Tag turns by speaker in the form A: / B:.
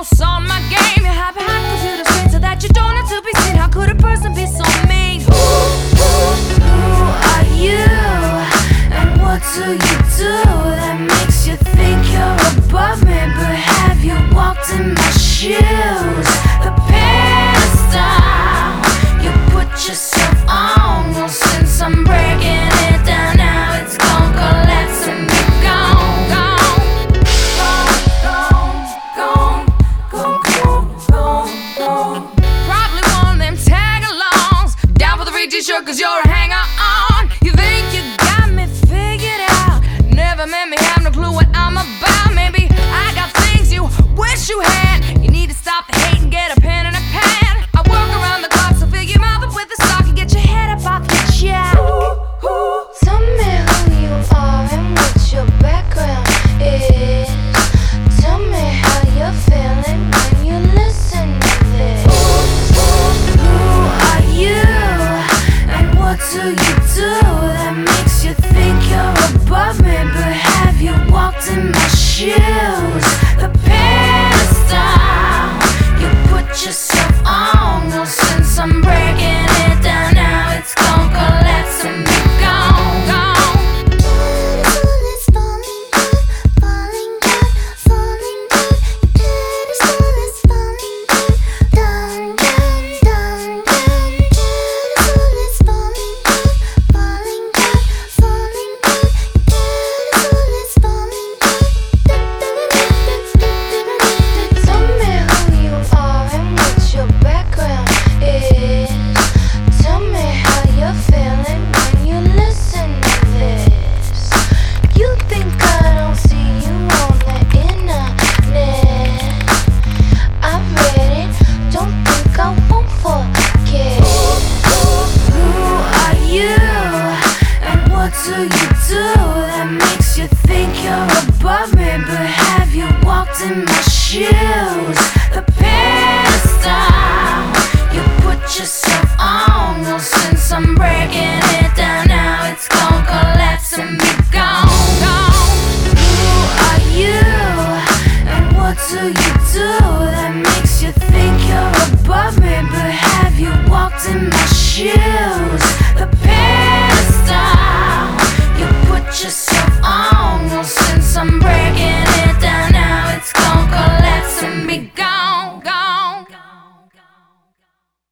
A: boss on my game. You have a hack computer screen so that you don't have to be seen. How could a person be so mean? Who are you? And what do you do that makes you think you're above me? But have you walked in my shoes?